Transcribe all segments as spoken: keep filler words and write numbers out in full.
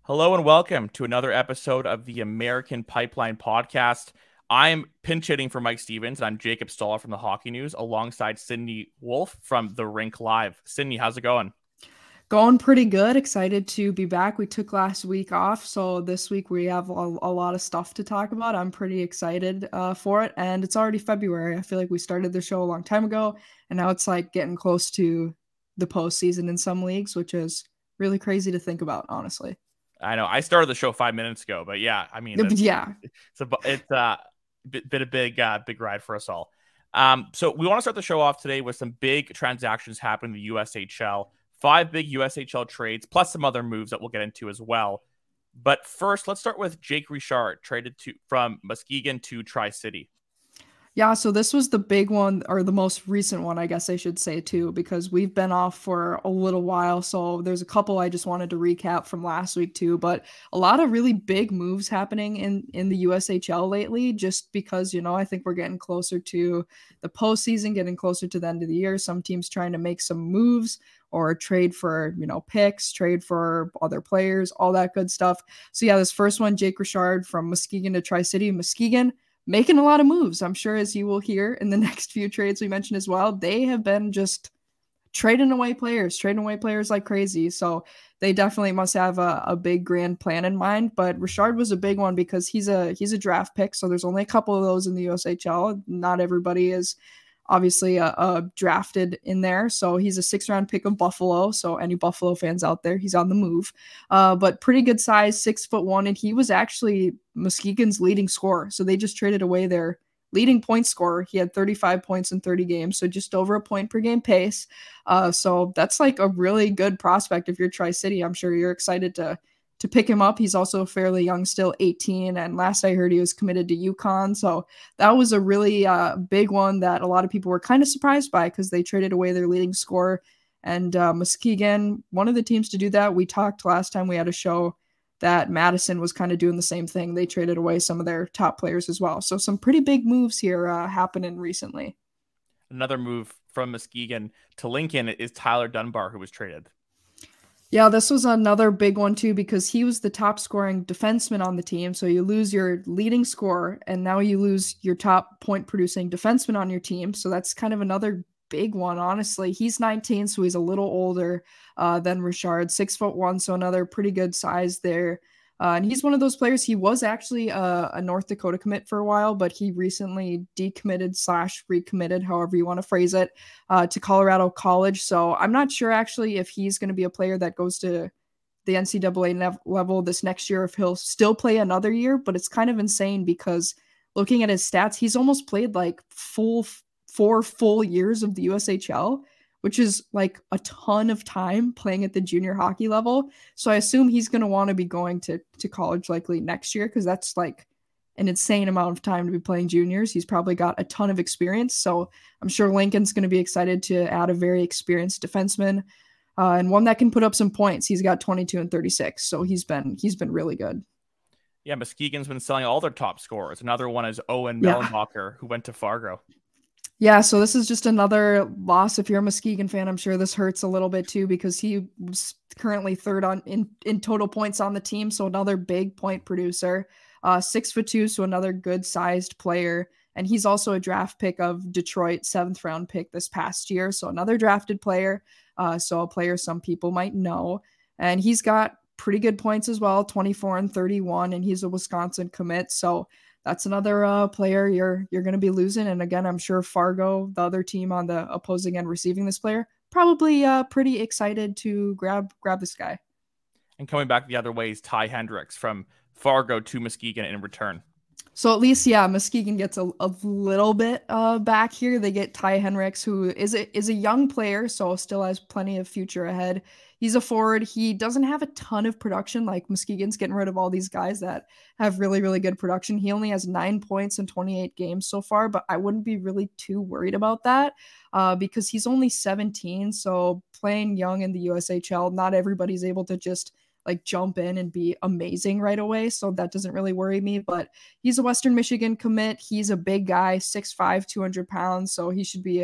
Hello and welcome to another episode of the American Pipeline Podcast. I'm pinch hitting for Mike Stevens, and I'm Jacob Stoller from the Hockey News, alongside Sydney Wolf from The Rink Live. Sydney, how's it going? Going pretty good. Excited to be back. We took last week off, so this week we have a, a lot of stuff to talk about. I'm pretty excited uh, for it, and it's already February. I feel like we started the show a long time ago, and now it's like getting close to the postseason in some leagues, which is really crazy to think about, honestly. I know I started the show five minutes ago, but yeah, I mean, it's Yeah, it's a it's a bit, bit a big uh, big ride for us all. Um, so we want to start the show off today with some big transactions happening in the U S H L. Five big U S H L trades, plus some other moves that we'll get into as well. But first, let's start with Jake Richard, traded to from Muskegon to Tri-City. Yeah, so this was the big one, or the most recent one, I guess I should say, too, because we've been off for a little while. So there's a couple I just wanted to recap from last week, too. But a lot of really big moves happening in, in the U S H L lately, just because, you know, I think we're getting closer to the postseason, getting closer to the end of the year. Some teams trying to make some moves or trade for, you know, picks, trade for other players, all that good stuff. So yeah, this first one, Jake Richard from Muskegon to Tri-City. Muskegon making a lot of moves. I'm sure, as you will hear in the next few trades we mentioned as well, they have been just trading away players, trading away players like crazy. So they definitely must have a, a big grand plan in mind. But Richard was a big one because he's a he's a draft pick. So there's only a couple of those in the U S H L. Not everybody is obviously uh, uh, drafted in there. So he's a six round pick of Buffalo. So any Buffalo fans out there, he's on the move. Uh, but pretty good size, six foot one. And he was actually Muskegon's leading scorer. So they just traded away their leading point scorer. He had thirty-five points in thirty games. So just over a point per game pace. Uh, so that's like a really good prospect if you're Tri-City. I'm sure you're excited to to pick him up. He's also fairly young, still eighteen. And last I heard, he was committed to UConn. So that was a really uh, big one that a lot of people were kind of surprised by because they traded away their leading scorer. And uh, Muskegon, one of the teams to do that. We talked last time we had a show that Madison was kind of doing the same thing. They traded away some of their top players as well. So some pretty big moves here uh, happening recently. Another move from Muskegon to Lincoln is Tyler Dunbar, who was traded. Yeah, this was another big one too because he was the top scoring defenseman on the team. So you lose your leading scorer and now you lose your top point producing defenseman on your team. So that's kind of another big one, honestly. He's nineteen, so he's a little older uh, than Richard, six foot one. So another pretty good size there. Uh, and he's one of those players. He was actually a, a North Dakota commit for a while, but he recently decommitted slash recommitted, however you want to phrase it, uh, to Colorado College. So I'm not sure actually if he's going to be a player that goes to the N C double A nev- level this next year, if he'll still play another year. But it's kind of insane because looking at his stats, he's almost played like full four full years of the U S H L, which is like a ton of time playing at the junior hockey level. So I assume he's going to want to be going to, to college likely next year because that's like an insane amount of time to be playing juniors. He's probably got a ton of experience. So I'm sure Lincoln's going to be excited to add a very experienced defenseman uh, and one that can put up some points. He's got twenty-two and thirty-six. So he's been he's been really good. Yeah, Muskegon's been selling all their top scorers. Another one is Owen Yeah. Mellenbacher, who went to Fargo. Yeah, so this is just another loss. If you're a Muskegon fan, I'm sure this hurts a little bit too because he was currently third on in, in total points on the team. So another big point producer, uh, six foot two, so another good sized player. And he's also a draft pick of Detroit, seventh round pick this past year. So another drafted player. Uh, so a player some people might know. And he's got pretty good points as well, twenty-four and thirty-one, and he's a Wisconsin commit. So that's another uh, player you're you're going to be losing. And again, I'm sure Fargo, the other team on the opposing end receiving this player, probably uh, pretty excited to grab grab this guy. And coming back the other way is Ty Hendricks from Fargo to Muskegon in return. So at least, yeah, Muskegon gets a, a little bit uh, back here. They get Ty Hendricks, who is a, is a young player, so still has plenty of future ahead. He's a forward. He doesn't have a ton of production. Like Muskegon's getting rid of all these guys that have really, really good production. He only has nine points in twenty-eight games so far, but I wouldn't be really too worried about that uh, because he's only seventeen. So playing young in the U S H L, not everybody's able to just like jump in and be amazing right away. So that doesn't really worry me, but he's a Western Michigan commit. He's a big guy, six five, two hundred pounds. So he should be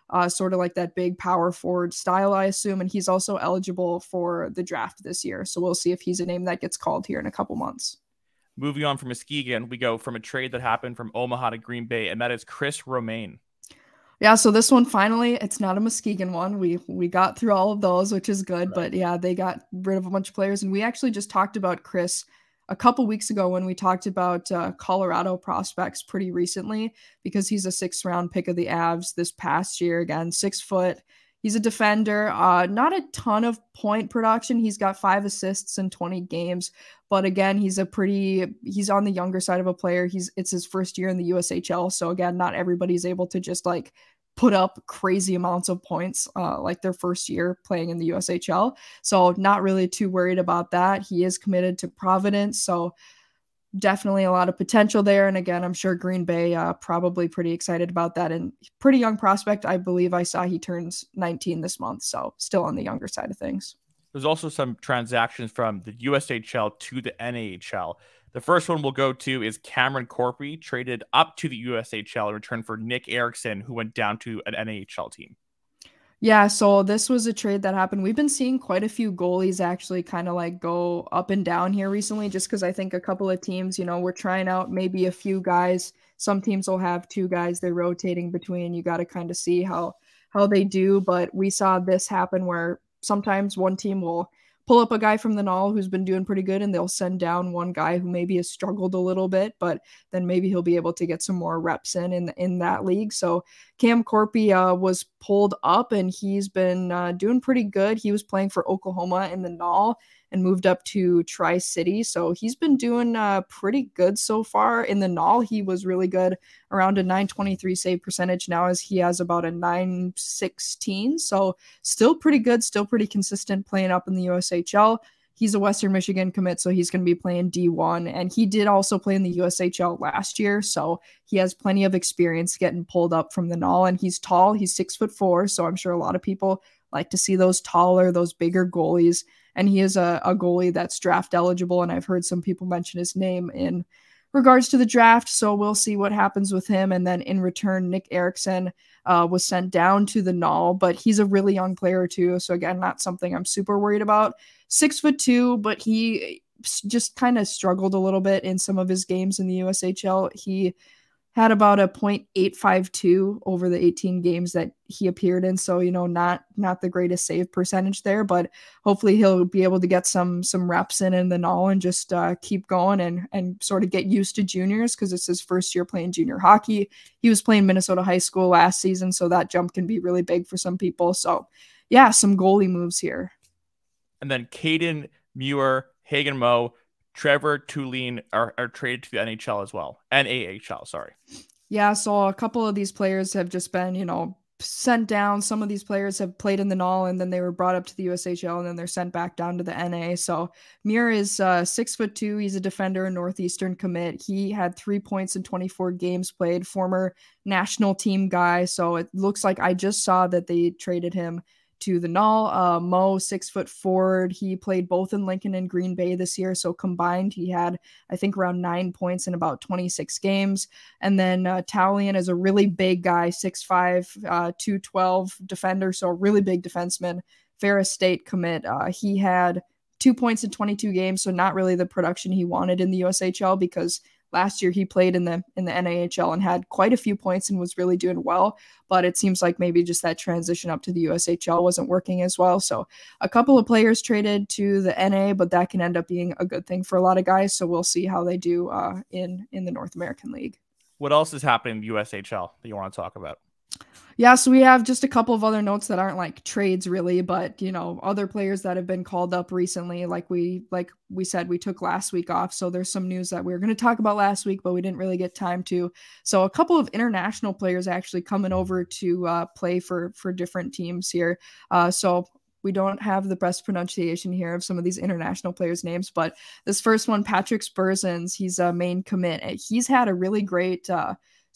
uh, sort of like that big power forward style, I assume. And he's also eligible for the draft this year. So we'll see if he's a name that gets called here in a couple months. Moving on from Muskegon, we go from a trade that happened from Omaha to Green Bay, and that is Chris Romaine. Yeah, so this one finally, it's not a Muskegon one. We we got through all of those, which is good. Right. But yeah, they got rid of a bunch of players, and we actually just talked about Chris a couple weeks ago when we talked about uh, Colorado prospects pretty recently, because he's a sixth round pick of the Avs this past year. Again, six foot. He's a defender, uh, not a ton of point production. He's got five assists in twenty games, but again, he's a pretty, he's on the younger side of a player. He's, it's his first year in the U S H L. So again, not everybody's able to just like put up crazy amounts of points uh, like their first year playing in the U S H L. So not really too worried about that. He is committed to Providence. So definitely a lot of potential there. And again, I'm sure Green Bay uh, probably pretty excited about that. And pretty young prospect. I believe I saw he turns nineteen this month. So still on the younger side of things. There's also some transactions from the U S H L to the N A H L. The first one we'll go to is Cameron Corpy, traded up to the U S H L in return for Nick Erickson, who went down to an N A H L team. Yeah, so this was a trade that happened. We've been seeing quite a few goalies actually kind of like go up and down here recently, just because I think a couple of teams, you know, we're trying out maybe a few guys. Some teams will have two guys they're rotating between. You got to kind of see how how they do. But we saw this happen where sometimes one team will pull up a guy from the N H L who's been doing pretty good, and they'll send down one guy who maybe has struggled a little bit, but then maybe he'll be able to get some more reps in in, in that league. So Cam Corpy uh, was pulled up, and he's been uh, doing pretty good. He was playing for Oklahoma in the N H L and moved up to Tri-City. So he's been doing uh, pretty good so far. In the N H L, he was really good, around a nine twenty-three save percentage. Now as he has about a nine sixteen. So still pretty good, still pretty consistent playing up in the U S H L. He's a Western Michigan commit, so he's going to be playing D one. And he did also play in the U S H L last year, so he has plenty of experience getting pulled up from the N H L. And he's tall. He's six foot four, so I'm sure a lot of people like to see those taller, those bigger goalies. And he is a, a goalie that's draft eligible, and I've heard some people mention his name in regards to the draft, so we'll see what happens with him. And then in return, Nick Erickson uh, was sent down to the N H L, but he's a really young player too, so again, not something I'm super worried about. Six foot two, but he just kind of struggled a little bit in some of his games in the U S H L. He had about a point eight five two over the eighteen games that he appeared in. So, you know, not not the greatest save percentage there, but hopefully he'll be able to get some some reps in in the N H L and just uh, keep going and and sort of get used to juniors, because it's his first year playing junior hockey. He was playing Minnesota high school last season, so that jump can be really big for some people. So, yeah, some goalie moves here. And then Caden Muir, Hagen Moe, Trevor Tulin are, are traded to the N H L as well. N A H L, sorry. Yeah, so a couple of these players have just been, you know, sent down. Some of these players have played in the N H L, and then they were brought up to the U S H L, and then they're sent back down to the N A. So Muir is uh, six foot two. He's a defender, a Northeastern commit. He had three points in twenty-four games played, former national team guy. So it looks like I just saw that they traded him to the N H L. Uh, Mo, six foot forward. He played both in Lincoln and Green Bay this year. So combined, he had, I think, around nine points in about twenty-six games. And then uh, Taulian is a really big guy, six five, uh, two twelve defender. So a really big defenseman. Ferris State commit. Uh, he had two points in twenty-two games. So not really the production he wanted in the U S H L, because last year he played in the in the N A H L and had quite a few points and was really doing well, but it seems like maybe just that transition up to the U S H L wasn't working as well. So a couple of players traded to the N A, but that can end up being a good thing for a lot of guys. So we'll see how they do uh, in in the North American League. What else is happening in the U S H L that you want to talk about? Yeah, so we have just a couple of other notes that aren't like trades really, but you know, other players that have been called up recently. Like we like we said, we took last week off, so there's some news that we were going to talk about last week, but we didn't really get time to. So a couple of international players actually coming over to uh, play for for different teams here. Uh, so we don't have the best pronunciation here of some of these international players' names, but this first one, Patrick Spursons, he's a main commit. He's had a really great Uh,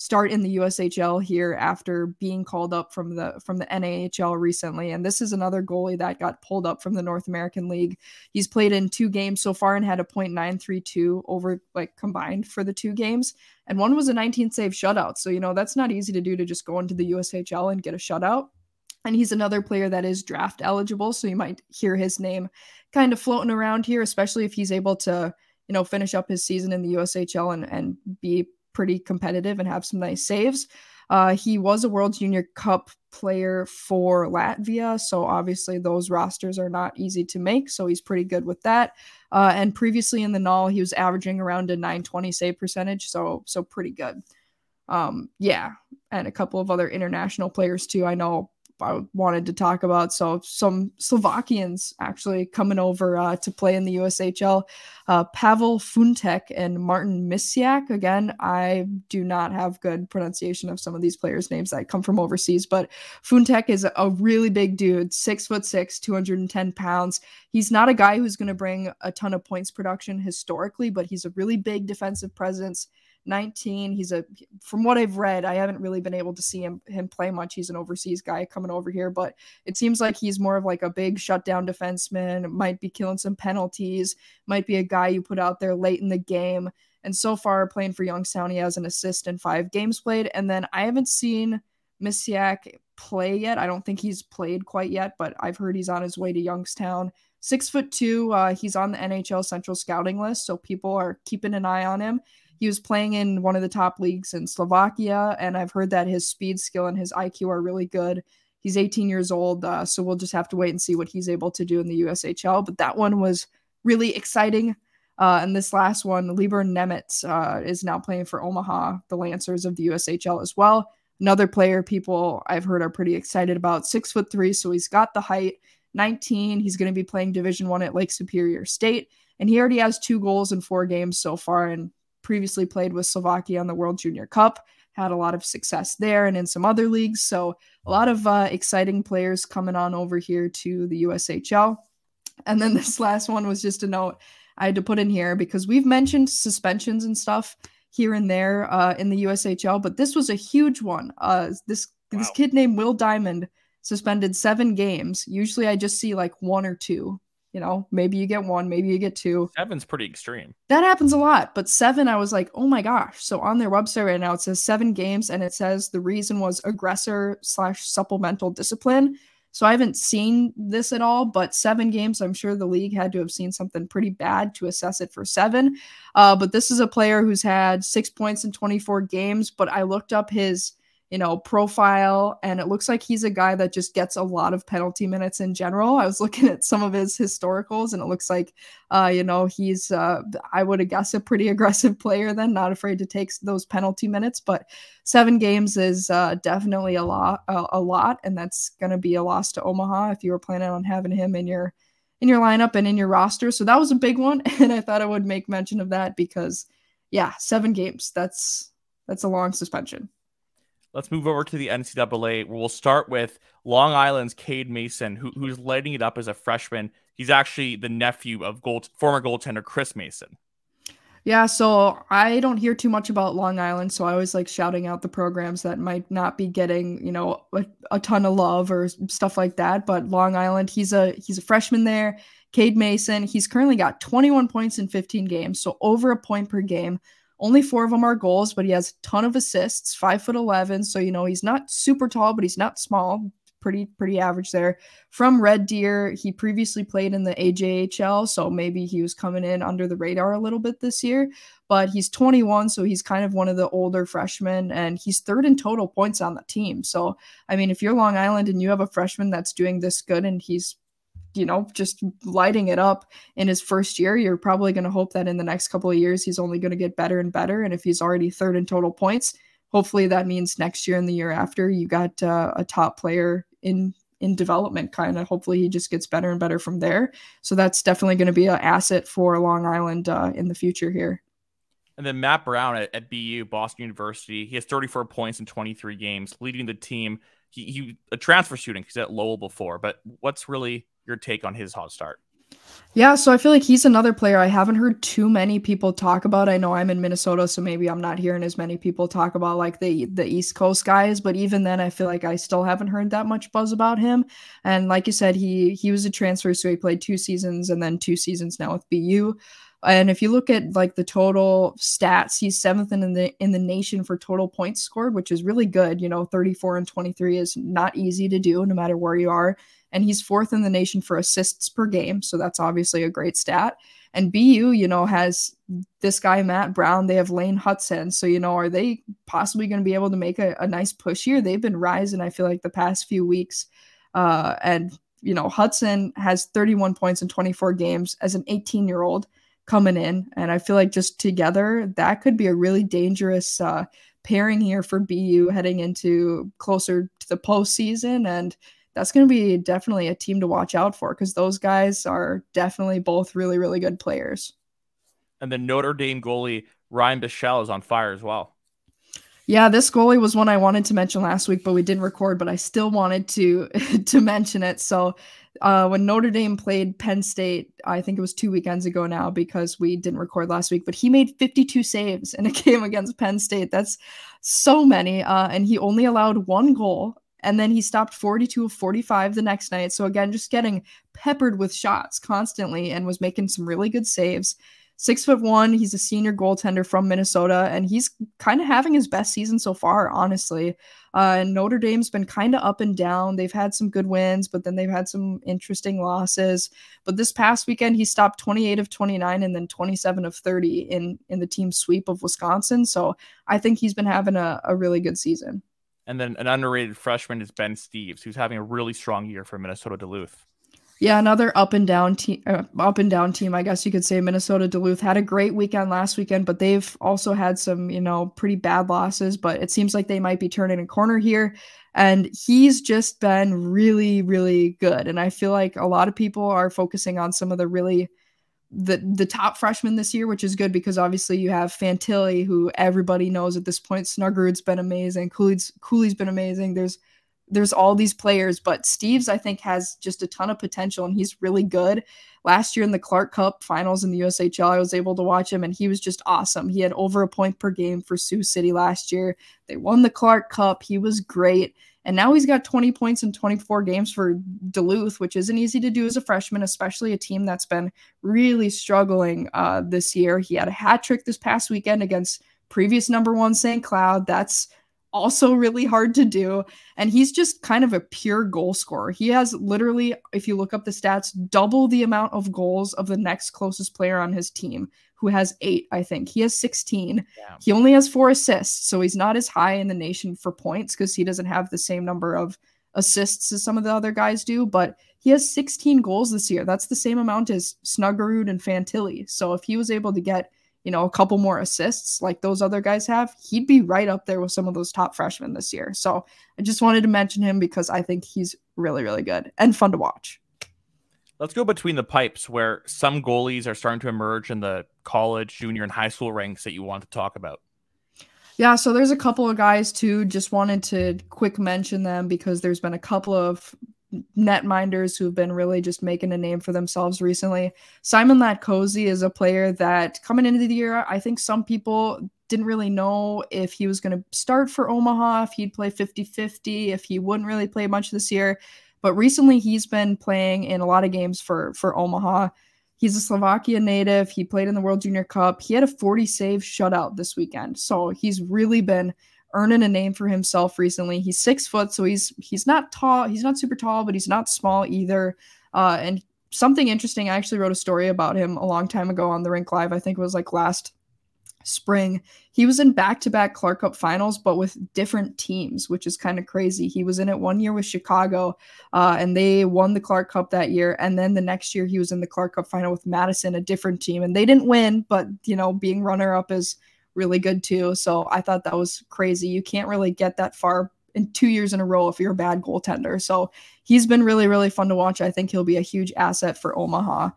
start in the U S H L here after being called up from the from the N A H L recently. And this is another goalie that got pulled up from the North American League. He's played in two games so far and had a point nine three two over like combined for the two games. And one was a nineteen save shutout. So, you know, that's not easy to do, to just go into the U S H L and get a shutout. And he's another player that is draft eligible. So you might hear his name kind of floating around here, especially if he's able to, you know, finish up his season in the U S H L and, and be pretty competitive and have some nice saves. Uh, he was a World Junior Cup player for Latvia, so obviously those rosters are not easy to make, so he's pretty good with that. Uh, and previously in the N H L, he was averaging around a nine twenty save percentage, so so pretty good. Um, yeah, and a couple of other international players too. I know I wanted to talk about. So some Slovakians actually coming over uh, to play in the U S H L. Uh, Pavel Funtek and Martin Misiak. Again, I do not have good pronunciation of some of these players' names that come from overseas, but Funtek is a really big dude, six foot six, two hundred ten pounds. He's not a guy who's going to bring a ton of points production historically, but he's a really big defensive presence. nineteen. He's a, from what I've read, I haven't really been able to see him him play much. He's an overseas guy coming over here, but it seems like he's more of like a big shutdown defenseman, might be killing some penalties, might be a guy you put out there late in the game. And so far playing for Youngstown, he has an assist in five games played. And then I haven't seen Misiak play yet. I don't think he's played quite yet, but I've heard he's on his way to Youngstown. Six foot two. Uh, he's on the N H L Central Scouting list, so people are keeping an eye on him. He was playing in one of the top leagues in Slovakia, and I've heard that his speed, skill, and his I Q are really good. He's eighteen years old, uh, so we'll just have to wait and see what he's able to do in the U S H L. But that one was really exciting. Uh, and this last one, Libor Nemec, uh, is now playing for Omaha, the Lancers of the U S H L as well. Another player people I've heard are pretty excited about, six foot three, so he's got the height. nineteen, he's going to be playing Division One at Lake Superior State, and he already has two goals in four games so far, and previously played with Slovakia on the World Junior Cup, had a lot of success there and in some other leagues. So a lot of uh, exciting players coming on over here to the U S H L. And then this last one was just a note I had to put in here because we've mentioned suspensions and stuff here and there uh, in the U S H L, but this was a huge one. Uh, this wow. This kid named Will Diamond suspended seven games. Usually I just see like one or two. You know, maybe you get one, maybe you get two. Seven's pretty extreme. That happens a lot. But seven, I was like, oh my gosh. So on their website right now, it says seven games, and it says the reason was aggressor slash supplemental discipline. So I haven't seen this at all, but seven games, I'm sure the league had to have seen something pretty bad to assess it for seven. Uh, but this is a player who's had six points in twenty-four games, but I looked up his you know, profile, and it looks like he's a guy that just gets a lot of penalty minutes in general. I was looking at some of his historicals, and it looks like, uh, you know, he's, uh, I would guess, a pretty aggressive player then, not afraid to take those penalty minutes, but seven games is uh, definitely a lot, a, a lot, and that's going to be a loss to Omaha if you were planning on having him in your, in your lineup and in your roster. So that was a big one, and I thought I would make mention of that because, yeah, seven games, that's, that's a long suspension. Let's move over to the N C double A, where we'll start with Long Island's Cade Mason, who, who's lighting it up as a freshman. He's actually the nephew of goal, former goaltender Chris Mason. Yeah, so I don't hear too much about Long Island, so I always like shouting out the programs that might not be getting, you know, a, a ton of love or stuff like that. But Long Island, he's a he's a freshman there. Cade Mason, he's currently got twenty-one points in fifteen games, so over a point per game. Only four of them are goals, but he has a ton of assists, five foot eleven. So, you know, he's not super tall, but he's not small. Pretty, pretty average there. From Red Deer, he previously played in the A J H L, so maybe he was coming in under the radar a little bit this year. But he's twenty-one, so he's kind of one of the older freshmen, and he's third in total points on the team. So, I mean, if you're Long Island and you have a freshman that's doing this good and he's you know, just lighting it up in his first year, you're probably going to hope that in the next couple of years, he's only going to get better and better. And if he's already third in total points, hopefully that means next year and the year after you got uh, a top player in, in development kind of. Hopefully he just gets better and better from there. So that's definitely going to be an asset for Long Island uh, in the future here. And then Matt Brown at, at B U, Boston University, he has thirty-four points in twenty-three games, leading the team. He, he a transfer student. He's at Lowell before, but what's really your take on his hot start? Yeah, so I feel like he's another player I haven't heard too many people talk about. I know I'm in Minnesota, so maybe I'm not hearing as many people talk about like the the East Coast guys, but even then I feel like I still haven't heard that much buzz about him. And like you said, he he was a transfer, so he played two seasons and then two seasons now with B U. And if you look at like the total stats, he's seventh in the in the nation for total points scored, which is really good. You know, thirty-four and twenty-three is not easy to do no matter where you are. And he's fourth in the nation for assists per game. So that's obviously a great stat. And B U, you know, has this guy, Matt Brown. They have Lane Hudson. So, you know, are they possibly going to be able to make a, a nice push here? They've been rising, I feel like, the past few weeks. Uh, and, you know, Hudson has thirty-one points in twenty-four games as an eighteen year old coming in. And I feel like just together, that could be a really dangerous uh, pairing here for B U heading into closer to the postseason. And that's going to be definitely a team to watch out for because those guys are definitely both really, really good players. And then Notre Dame goalie Ryan Bichelle is on fire as well. Yeah, this goalie was one I wanted to mention last week, but we didn't record, but I still wanted to to mention it. So uh, when Notre Dame played Penn State, I think it was two weekends ago now because we didn't record last week, but he made fifty-two saves in a game against Penn State. That's so many. Uh, and he only allowed one goal. And then he stopped forty-two of forty-five the next night. So again, just getting peppered with shots constantly and was making some really good saves. Six foot one, he's a senior goaltender from Minnesota, and he's kind of having his best season so far, honestly. Uh, and Notre Dame's been kind of up and down. They've had some good wins, but then they've had some interesting losses. But this past weekend, he stopped twenty-eight of twenty-nine and then twenty-seven of thirty in, in the team sweep of Wisconsin. So I think he's been having a, a really good season. And then an underrated freshman is Ben Steeves, who's having a really strong year for Minnesota Duluth. Yeah, another up and down team, uh, up and down team, I guess you could say. Minnesota Duluth had a great weekend last weekend, but they've also had some, you know, pretty bad losses. But it seems like they might be turning a corner here. And he's just been really, really good. And I feel like a lot of people are focusing on some of the really the the top freshmen this year, which is good because obviously you have Fantilli, who everybody knows at this point. Snuggerud's been amazing. Cooley's Cooley's been amazing. There's there's all these players, but Steeves, I think, has just a ton of potential and he's really good. Last year in the Clark Cup finals in the U S H L, I was able to watch him and he was just awesome. He had over a point per game for Sioux City last year. They won the Clark Cup. He was great. And now he's got twenty points in twenty-four games for Duluth, which isn't easy to do as a freshman, especially a team that's been really struggling uh, this year. He had a hat trick this past weekend against previous number one Saint Cloud. That's also really hard to do. And he's just kind of a pure goal scorer. He has literally, if you look up the stats, double the amount of goals of the next closest player on his team, who has eight, I think. He has sixteen. Yeah. He only has four assists, so he's not as high in the nation for points because he doesn't have the same number of assists as some of the other guys do, but he has sixteen goals this year. That's the same amount as Snuggerud and Fantilli. So if he was able to get, you know, a couple more assists like those other guys have, he'd be right up there with some of those top freshmen this year. So I just wanted to mention him because I think he's really, really good and fun to watch. Let's go between the pipes where some goalies are starting to emerge in the college, junior, and high school ranks that you want to talk about. Yeah, so there's a couple of guys too. Just wanted to quick mention them because there's been a couple of netminders who've been really just making a name for themselves recently. Simon Latkozy is a player that coming into the year, I think some people didn't really know if he was going to start for Omaha, if he'd play fifty-fifty, if he wouldn't really play much this year. But recently he's been playing in a lot of games for, for Omaha. He's a Slovakia native. He played in the World Junior Cup. He had a forty save shutout this weekend. So he's really been earning a name for himself recently. He's six foot, so he's he's not tall. He's not super tall, but he's not small either. Uh, and something interesting, I actually wrote a story about him a long time ago on the Rink Live. I think it was like last spring. He was in back-to-back Clark Cup finals, but with different teams, which is kind of crazy. He was in it one year with Chicago, uh, and they won the Clark Cup that year. And then the next year he was in the Clark Cup final with Madison, a different team. And they didn't win, but, you know, being runner-up is really good too. So I thought that was crazy. You can't really get that far in two years in a row if you're a bad goaltender. So he's been really, really fun to watch. I think he'll be a huge asset for Omaha.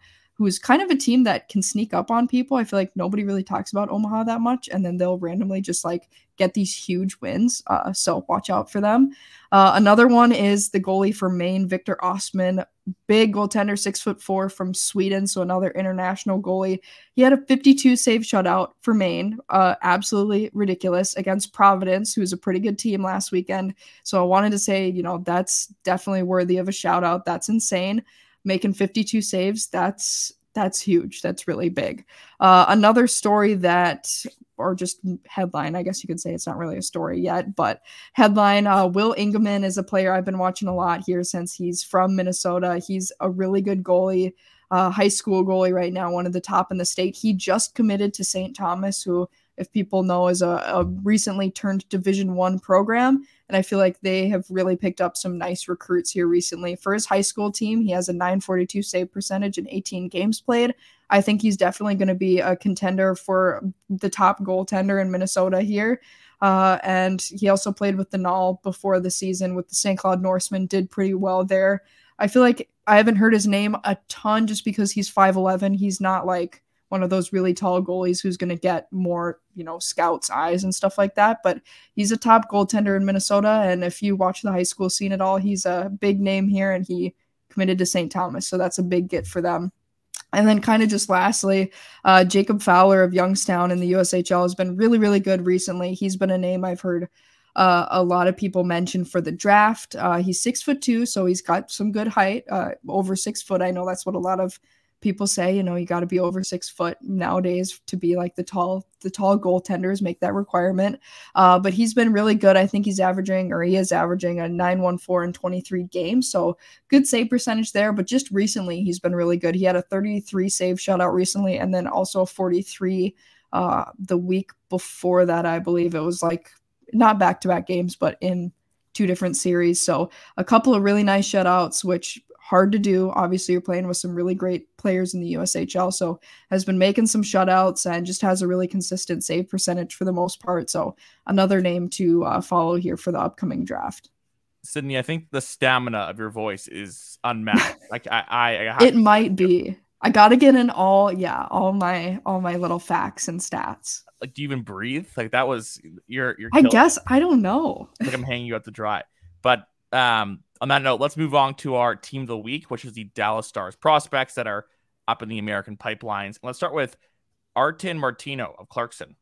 who's kind of a team that can sneak up on people. I feel like nobody really talks about Omaha that much, and then they'll randomly just like get these huge wins. Uh, so watch out for them. Uh, another one is the goalie for Maine, Victor Ostman, big goaltender, six foot four from Sweden. So another international goalie. He had a fifty-two save shutout for Maine. Uh, absolutely ridiculous against Providence, who's a pretty good team last weekend. So I wanted to say, you know, that's definitely worthy of a shout out. That's insane. Making fifty-two saves. That's, that's huge. That's really big. Uh, another story that, or just headline, I guess you could say it's not really a story yet, but headline, uh, Will Ingeman is a player I've been watching a lot here since he's from Minnesota. He's a really good goalie, uh, high school goalie right now, one of the top in the state. He just committed to Saint Thomas, who, if people know, is a, a recently turned Division One program. And I feel like they have really picked up some nice recruits here recently. For his high school team, he has a nine forty-two save percentage in eighteen games played. I think he's definitely going to be a contender for the top goaltender in Minnesota here. Uh, and he also played with the Null before the season with the Saint Cloud Norsemen, did pretty well there. I feel like I haven't heard his name a ton just because he's five eleven. He's not like one of those really tall goalies who's going to get more, you know, scouts' eyes and stuff like that. But he's a top goaltender in Minnesota. And if you watch the high school scene at all, he's a big name here, and he committed to Saint Thomas. So that's a big get for them. And then kind of just lastly, uh, Jacob Fowler of Youngstown in the U S H L has been really, really good recently. He's been a name I've heard uh, a lot of people mention for the draft. Uh, he's six foot two, so he's got some good height, uh, over six foot. I know that's what a lot of people say, you know, you got to be over six foot nowadays to be like the tall, the tall goaltenders make that requirement. Uh, but he's been really good. I think he's averaging, or he is averaging a nine one four in twenty-three games. So good save percentage there. But just recently, he's been really good. He had a thirty-three save shutout recently, and then also a forty-three uh, the week before that. I believe it was like not back-to-back games, but in two different series. So a couple of really nice shutouts, which hard to do. Obviously, you're playing with some really great players in the U S H L, so has been making some shutouts and just has a really consistent save percentage for the most part. So another name to uh, follow here for the upcoming draft. Sydney, I think the stamina of your voice is unmatched. Like I, I, I it might be. I gotta get in all, yeah, all my all my little facts and stats. Like, do you even breathe? Like that was your your. I guess I don't know. Like I'm hanging you out to dry, but um. On that note, let's move on to our team of the week, which is the Dallas Stars prospects that are up in the American pipelines. Let's start with Artem Martino of Clarkson.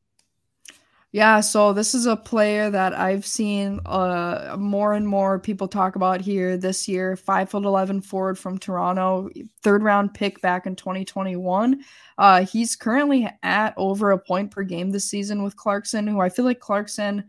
Yeah, so this is a player that I've seen uh, more and more people talk about here this year. five foot eleven forward from Toronto, third round pick back in twenty twenty-one. Uh, he's currently at over a point per game this season with Clarkson, who I feel like Clarkson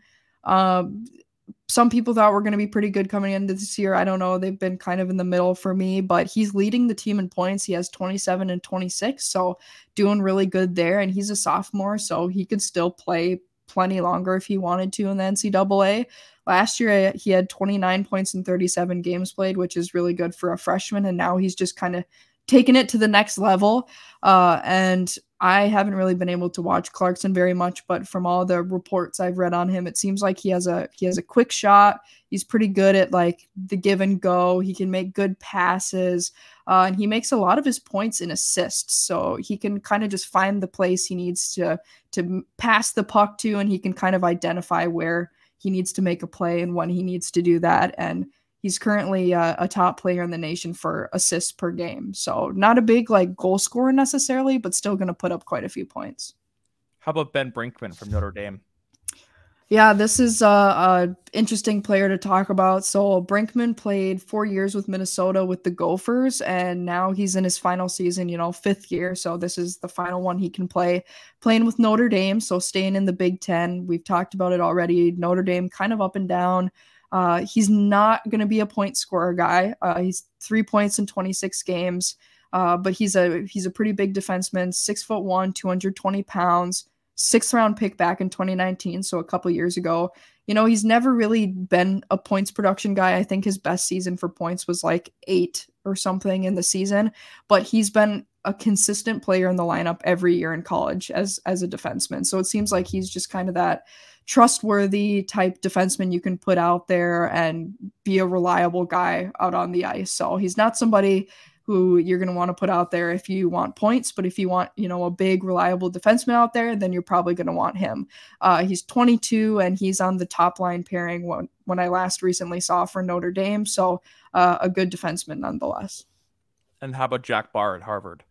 um, – some people thought were going to be pretty good coming into this year. I don't know. They've been kind of in the middle for me, but he's leading the team in points. He has twenty-seven and twenty-six, so doing really good there. And he's a sophomore, so he could still play plenty longer if he wanted to in the N C double A. Last year, he had twenty-nine points in thirty-seven games played, which is really good for a freshman. And now he's just kind of taking it to the next level. Uh, and I haven't really been able to watch Clarkson very much, but from all the reports I've read on him, it seems like he has a he has a quick shot. He's pretty good at like the give and go. He can make good passes, uh, and he makes a lot of his points in assists. So he can kind of just find the place he needs to to pass the puck to, and he can kind of identify where he needs to make a play and when he needs to do that. And he's currently uh, a top player in the nation for assists per game. So not a big like goal scorer necessarily, but still going to put up quite a few points. How about Ben Brinkman from Notre Dame? Yeah, this is a, a interesting player to talk about. So Brinkman played four years with Minnesota with the Gophers, and now he's in his final season, you know, fifth year. So this is the final one he can play, playing with Notre Dame. So staying in the Big Ten. We've talked about it already. Notre Dame kind of up and down. Uh, he's not going to be a point scorer guy. Uh, he's three points in twenty-six games, uh, but he's a he's a pretty big defenseman, six foot one, two hundred twenty pounds, sixth round pick back in twenty nineteen, so a couple years ago. You know, he's never really been a points production guy. I think his best season for points was like eight or something in the season, but he's been a consistent player in the lineup every year in college as as a defenseman. So it seems like he's just kind of that trustworthy type defenseman you can put out there and be a reliable guy out on the ice. So he's not somebody who you're going to want to put out there if you want points. But if you want, you know, a big, reliable defenseman out there, then you're probably going to want him. Uh, he's twenty-two, and he's on the top line pairing when, when I last recently saw for Notre Dame. So uh, a good defenseman nonetheless. And how about Jack Barr at Harvard?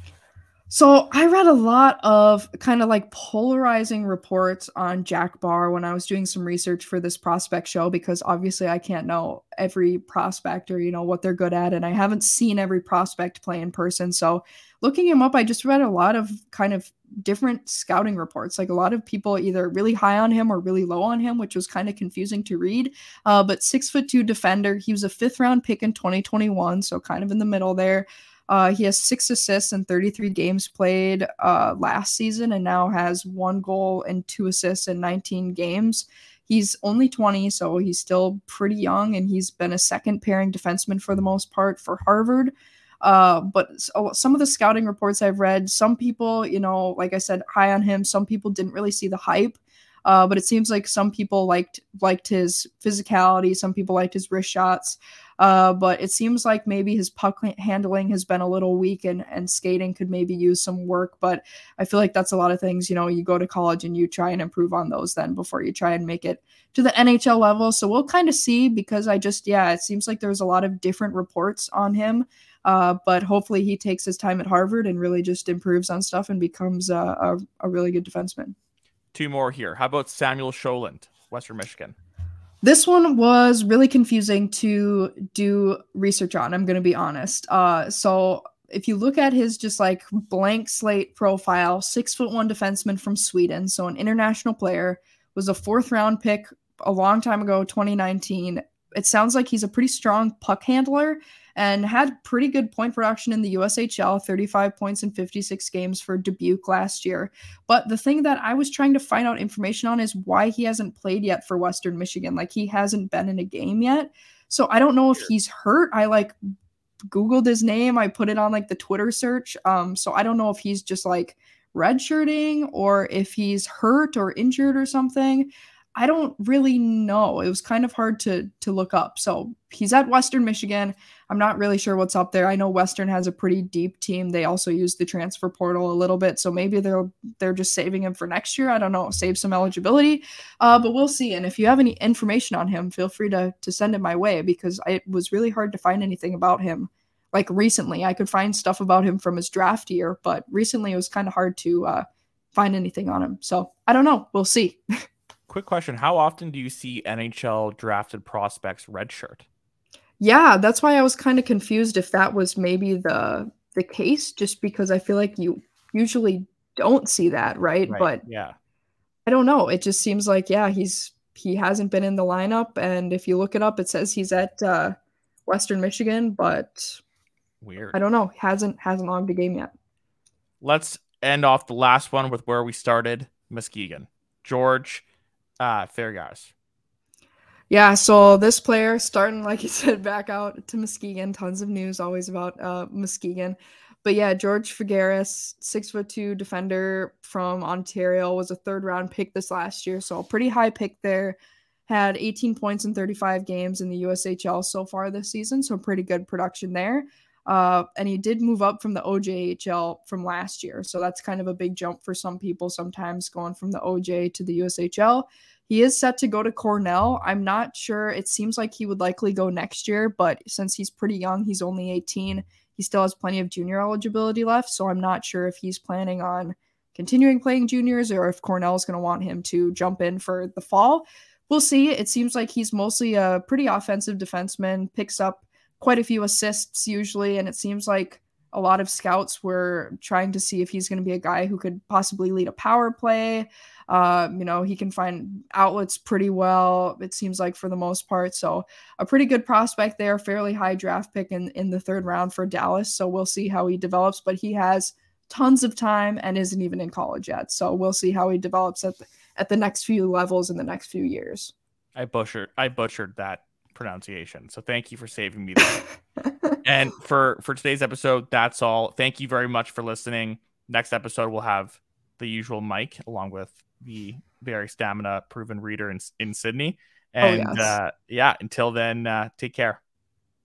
So I read a lot of kind of like polarizing reports on Jack Barr when I was doing some research for this prospect show, because obviously I can't know every prospect or, you know, what they're good at. And I haven't seen every prospect play in person. So looking him up, I just read a lot of kind of different scouting reports. Like a lot of people either really high on him or really low on him, which was kind of confusing to read. Uh, but six foot two defender. He was a fifth round pick in twenty twenty-one. So kind of in the middle there. Uh, he has six assists and thirty-three games played uh, last season, and now has one goal and two assists in nineteen games. He's only twenty, so he's still pretty young, and he's been a second pairing defenseman for the most part for Harvard. Uh, but so, some of the scouting reports I've read, some people, you know, like I said, high on him. Some people didn't really see the hype. Uh, but it seems like some people liked liked his physicality. Some people liked his wrist shots. Uh, but it seems like maybe his puck handling has been a little weak, and, and skating could maybe use some work. But I feel like that's a lot of things, you know, you go to college and you try and improve on those then before you try and make it to the N H L level. So we'll kind of see, because I just, yeah, it seems like there's a lot of different reports on him. Uh, but hopefully he takes his time at Harvard and really just improves on stuff and becomes a, a, a really good defenseman. Two more here. How about Samuel Sholand, Western Michigan? This one was really confusing to do research on, I'm going to be honest. Uh, so if you look at his just like blank slate profile, six foot one defenseman from Sweden, so an international player, was a fourth round pick a long time ago, twenty nineteen. It sounds like he's a pretty strong puck handler and had pretty good point production in the U S H L, thirty-five points in fifty-six games for Dubuque last year. But the thing that I was trying to find out information on is why he hasn't played yet for Western Michigan. Like, he hasn't been in a game yet. So I don't know if he's hurt. I like Googled his name. I put it on like the Twitter search. Um, so I don't know if he's just like redshirting or if he's hurt or injured or something. I don't really know. It was kind of hard to to look up. So he's at Western Michigan. I'm not really sure what's up there. I know Western has a pretty deep team. They also use the transfer portal a little bit. So maybe they're they're just saving him for next year. I don't know. Save some eligibility. Uh, but we'll see. And if you have any information on him, feel free to to send it my way, because I, it was really hard to find anything about him. Like recently, I could find stuff about him from his draft year, but recently it was kind of hard to uh, find anything on him. So I don't know. We'll see. Quick question. How often do you see N H L drafted prospects redshirt? Yeah, that's why I was kind of confused if that was maybe the the case, just because I feel like you usually don't see that, right? Right. But yeah, I don't know. It just seems like, yeah, he's he hasn't been in the lineup, and if you look it up, it says he's at uh, Western Michigan, but weird. I don't know. Hasn't hasn't logged a game yet. Let's end off the last one with where we started, Muskegon. George uh, Fairgas. Yeah, so this player starting, like you said, back out to Muskegon. Tons of news always about uh, Muskegon. But yeah, George Figueres, six foot two defender from Ontario, was a third round pick this last year. So a pretty high pick there. Had eighteen points in thirty-five games in the U S H L so far this season. So pretty good production there. Uh, and he did move up from the O J H L from last year. So that's kind of a big jump for some people sometimes, going from the O J to the U S H L. He is set to go to Cornell. I'm not sure. It seems like he would likely go next year, but since he's pretty young, he's only eighteen, he still has plenty of junior eligibility left. So I'm not sure if he's planning on continuing playing juniors or if Cornell is going to want him to jump in for the fall. We'll see. It seems like he's mostly a pretty offensive defenseman, picks up quite a few assists usually, and it seems like a lot of scouts were trying to see if he's going to be a guy who could possibly lead a power play. Uh, you know, he can find outlets pretty well, it seems like, for the most part. So a pretty good prospect there, fairly high draft pick in, in the third round for Dallas. So we'll see how he develops, but he has tons of time and isn't even in college yet. So we'll see how he develops at the, at the next few levels in the next few years. I butchered, I butchered that pronunciation. So thank you for saving me there. And for, for today's episode, that's all. Thank you very much for listening. Next episode, we'll have the usual Mike along with the very stamina proven reader in, in Sydney. And oh, yes. uh, yeah, until then, uh, take care.